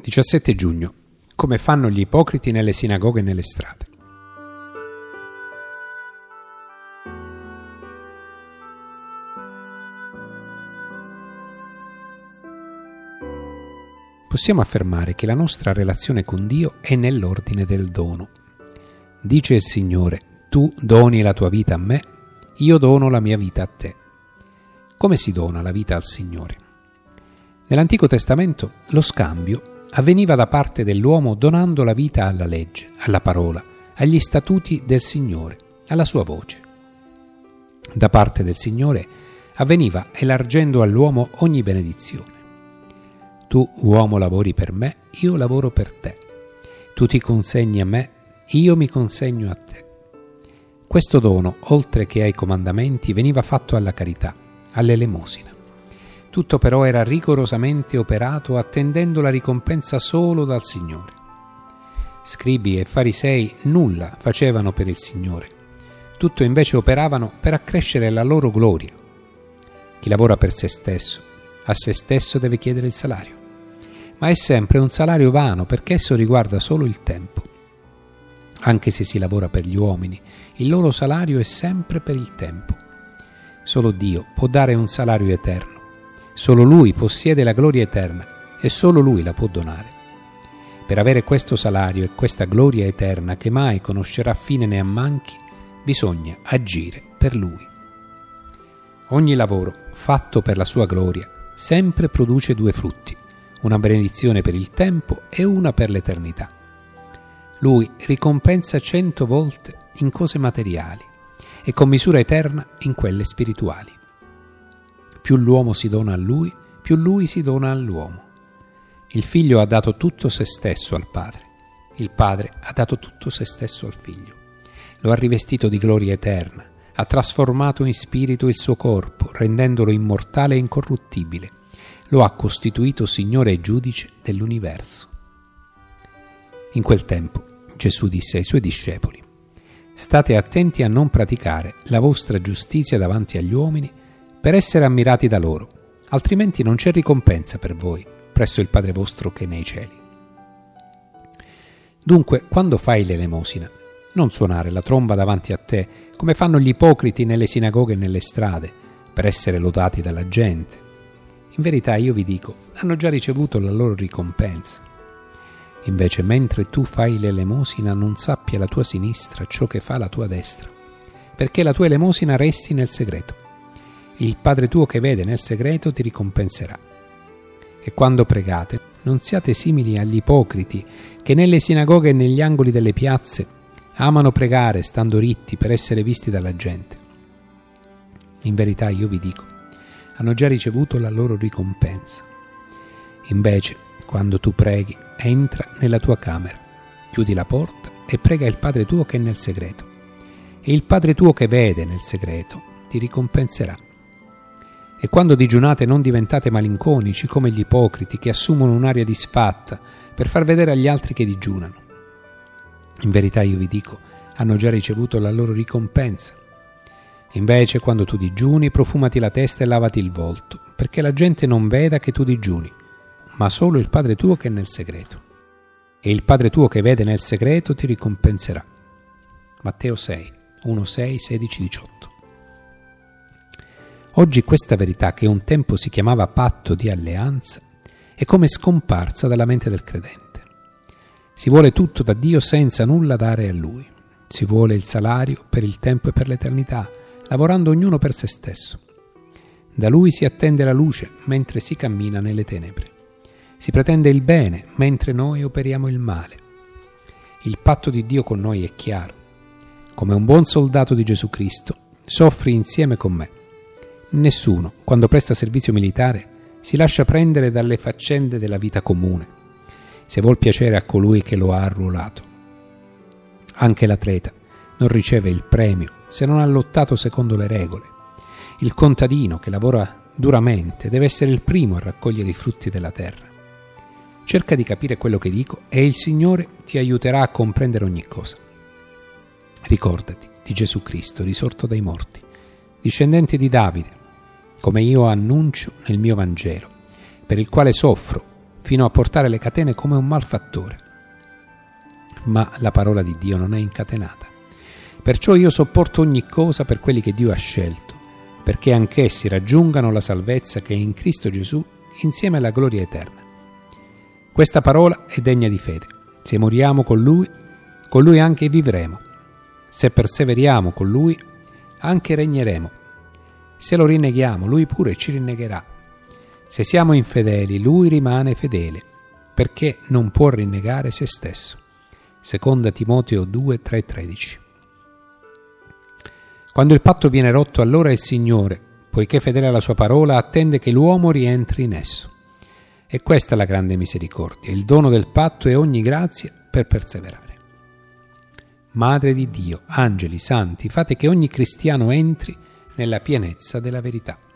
17 giugno. Come fanno gli ipocriti nelle sinagoghe e nelle strade. Possiamo affermare che la nostra relazione con Dio è nell'ordine del dono. Dice il Signore: tu doni la tua vita a me, io dono la mia vita a te. Come si dona la vita al Signore? Nell'Antico Testamento lo scambio avveniva da parte dell'uomo donando la vita alla legge, alla parola, agli statuti del Signore, alla sua voce. Da parte del Signore avveniva elargendo all'uomo ogni benedizione. Tu, uomo, lavori per me, io lavoro per te. Tu ti consegni a me, io mi consegno a te. Questo dono, oltre che ai comandamenti, veniva fatto alla carità, all'elemosina. Tutto però era rigorosamente operato attendendo la ricompensa solo dal Signore. Scribi e farisei nulla facevano per il Signore, tutto invece operavano per accrescere la loro gloria. Chi lavora per se stesso, a se stesso deve chiedere il salario, ma è sempre un salario vano perché esso riguarda solo il tempo. Anche se si lavora per gli uomini, il loro salario è sempre per il tempo. Solo Dio può dare un salario eterno. Solo Lui possiede la gloria eterna e solo Lui la può donare. Per avere questo salario e questa gloria eterna che mai conoscerà fine né ammanchi, bisogna agire per Lui. Ogni lavoro fatto per la sua gloria sempre produce due frutti, una benedizione per il tempo e una per l'eternità. Lui ricompensa 100 volte in cose materiali e con misura eterna in quelle spirituali. Più l'uomo si dona a lui, più lui si dona all'uomo. Il figlio ha dato tutto se stesso al padre. Il padre ha dato tutto se stesso al figlio. Lo ha rivestito di gloria eterna, ha trasformato in spirito il suo corpo, rendendolo immortale e incorruttibile. Lo ha costituito Signore e giudice dell'universo. In quel tempo Gesù disse ai suoi discepoli: state attenti a non praticare la vostra giustizia davanti agli uomini per essere ammirati da loro, altrimenti non c'è ricompensa per voi presso il Padre vostro che è nei cieli. Dunque, quando fai l'elemosina, non suonare la tromba davanti a te, come fanno gli ipocriti nelle sinagoghe e nelle strade, per essere lodati dalla gente. In verità, io vi dico, hanno già ricevuto la loro ricompensa. Invece, mentre tu fai l'elemosina, non sappia la tua sinistra ciò che fa la tua destra, perché la tua elemosina resti nel segreto. Il Padre tuo che vede nel segreto ti ricompenserà. E quando pregate, non siate simili agli ipocriti che nelle sinagoghe e negli angoli delle piazze amano pregare stando ritti per essere visti dalla gente. In verità io vi dico, hanno già ricevuto la loro ricompensa. Invece, quando tu preghi, entra nella tua camera, chiudi la porta e prega il Padre tuo che è nel segreto. E il Padre tuo che vede nel segreto ti ricompenserà. E quando digiunate non diventate malinconici come gli ipocriti che assumono un'aria disfatta per far vedere agli altri che digiunano. In verità io vi dico, hanno già ricevuto la loro ricompensa. Invece quando tu digiuni profumati la testa e lavati il volto, perché la gente non veda che tu digiuni, ma solo il Padre tuo che è nel segreto. E il Padre tuo che vede nel segreto ti ricompenserà. Matteo 6, 1, 6, 16, 18. Oggi questa verità, che un tempo si chiamava patto di alleanza, è come scomparsa dalla mente del credente. Si vuole tutto da Dio senza nulla dare a Lui. Si vuole il salario per il tempo e per l'eternità, lavorando ognuno per se stesso. Da Lui si attende la luce mentre si cammina nelle tenebre. Si pretende il bene mentre noi operiamo il male. Il patto di Dio con noi è chiaro. Come un buon soldato di Gesù Cristo, soffri insieme con me. Nessuno, quando presta servizio militare, si lascia prendere dalle faccende della vita comune, se vuol piacere a colui che lo ha arruolato. Anche l'atleta non riceve il premio se non ha lottato secondo le regole. Il contadino che lavora duramente deve essere il primo a raccogliere i frutti della terra. Cerca di capire quello che dico e il Signore ti aiuterà a comprendere ogni cosa. Ricordati di Gesù Cristo risorto dai morti, discendente di Davide, come io annuncio nel mio Vangelo, per il quale soffro fino a portare le catene come un malfattore. Ma la parola di Dio non è incatenata. Perciò io sopporto ogni cosa per quelli che Dio ha scelto, perché anch'essi raggiungano la salvezza che è in Cristo Gesù insieme alla gloria eterna. Questa parola è degna di fede. Se moriamo con Lui anche vivremo. Se perseveriamo con Lui, anche regneremo. Se lo rinneghiamo, Lui pure ci rinnegherà. Se siamo infedeli, Lui rimane fedele, perché non può rinnegare se stesso. Seconda Timoteo 2, 3-13. Quando il patto viene rotto, allora il Signore, poiché fedele alla sua parola, attende che l'uomo rientri in esso. E questa è la grande misericordia, il dono del patto e ogni grazia per perseverare. Madre di Dio, angeli, santi, fate che ogni cristiano entri nella pienezza della verità.